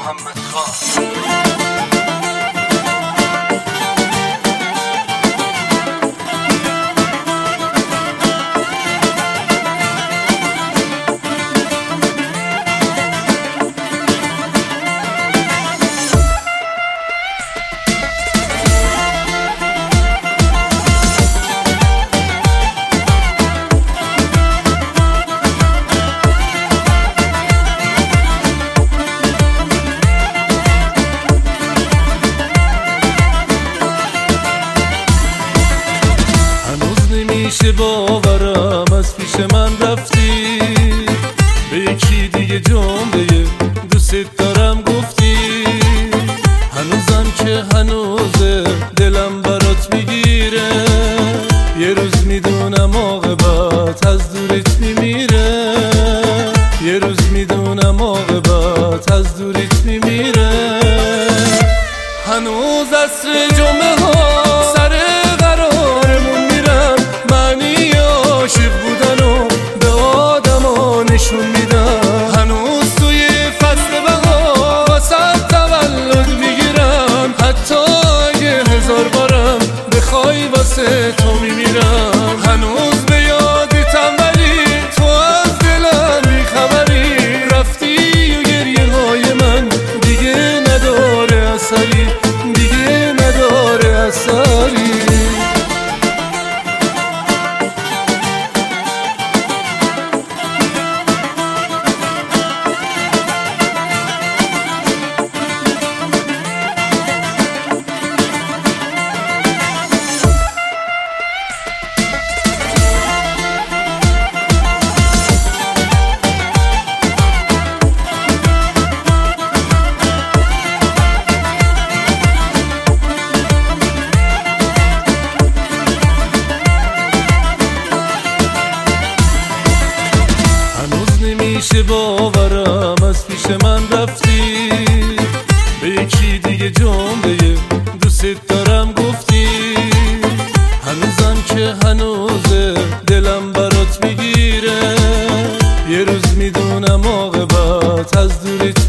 محمد خان. نمیشه باورم از پیش من رفتی، به یکی دیگه جمله دوست دارم گفتی. هنوزم که هنوزه دلم برات میگیره، یه روز میدونم عاقبت از دورت میمیره، یه روز میدونم عاقبت از دورت میمیره. هنوز عصر جمعه ها سر قرارمون میرم، معنی عاشق بودن و به آدما نشون میدم. هنوز توی فصل بهار واسه تولد میگیرم، حتی اگه 1000 بارم بخوای واسه تو میمیرم. هنوز به یادتم ولی تو از دلم بیخبری، رفتی و گریه های من دیگه نداره اثری، دیگه نداره اثری. نمیشه باورم از پیش من رفتی، به یکی دیگه جمله دوست دارم گفتی. هنوزم که هنوزه دلم برات میگیره، یه روز میدونم عاقبت از دورت